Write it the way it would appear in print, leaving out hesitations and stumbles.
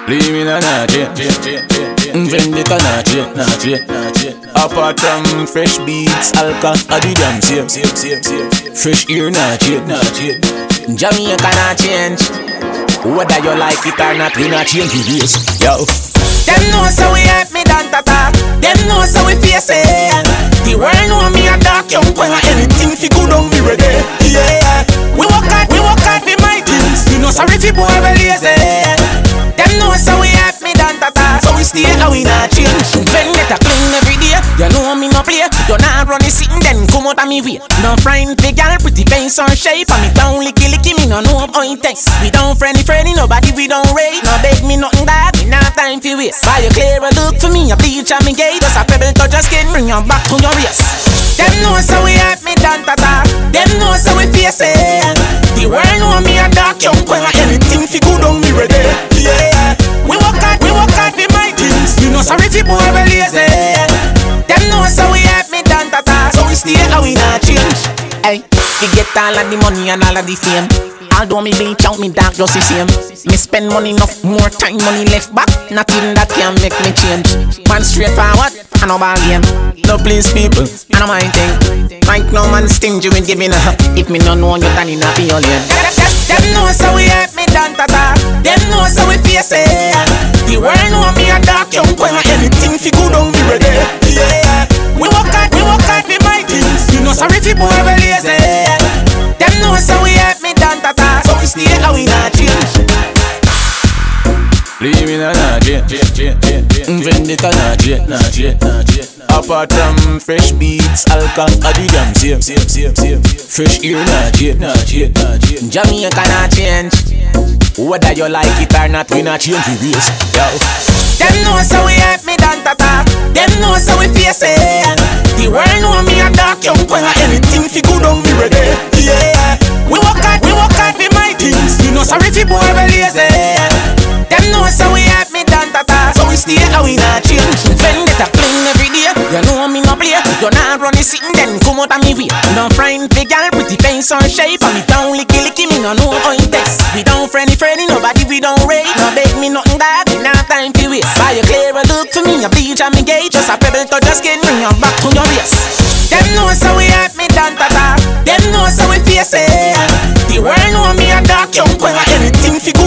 Leave me na jet. Vendetta na jet. Apart from fresh beats, alka, adi damn same. Fresh ear na jet. Jamaica na change. Whether you like it or not, we not change the race. Yo. Them know so we have me done tata. Them know so we face it. The world know me a dark young boy. Anything fi good on me ready. Yeah. We work hard for my things. You know sorry fi boy we lazy. Them know so we have me done tata. So we stay and we not change. When get a clean every day. You know me no play. You not run the sitting then come out of me way. No friend big girl pretty face or shape. And me down licky me no know how it takes. We don't friendly nobody we don't rate. No beg me nothing bad. We not time for waste. Why you clear a look for me, a bleach and me gate. Just a pebble touch your skin, bring your back to your waist. Them know so we have me done tata. Them know so we face it. The world know me a dark young boy. Anything fi good on me ready. Yeah. We work hard for my things. You know sorry fi boy we lazy. Them know so we have me done tata. So we stay and we not change. Hey, we get all of the money and all of the fame. Although me bleach out, me dark just the same. Me spend money enough, more time, money left back. Nothing that can make me change. Man straight forward, I no ball game. No please people, I no mind thing. Like no man stingy with giving a if me no know you, then in a pure lane. Them know so we have me done tata. Them know so we face it. The world know me a dark young boy. Anything fi good on me ready. Yeah. We work hard for my things. You know sorry fi boy we lazy. Them know so we have me done tata. So we stay and we not change. Leave me na jet. Vendetta na jet. Apart from fresh beats, alka, adi damn same. Fresh ear na jet. Jamaica na change. Whether you like it or not, we not change the race. Yo. Them know so we have me done tata. Them know so we face it. The world know me a dark young boy. Anything fi good on me ready. Yeah. We work hard for my things. You know sorry fi boy we lazy. Them know so we have me done tata. So we stay and we not change. When get a clean every day. You know me no play. You not run the sitting then come out of me way. No friend big girl pretty face or shape. And me down licky me no know how it takes. We don't friendly nobody we don't rate. No beg me nothing bad. We not time for waste. Why you clear a look for me, a bleach and me gate. Just a pebble touch your skin, bring your back to your waist. Them know so we have me done tata. Them know so we face it. The world know me a dark young boy. Anything fi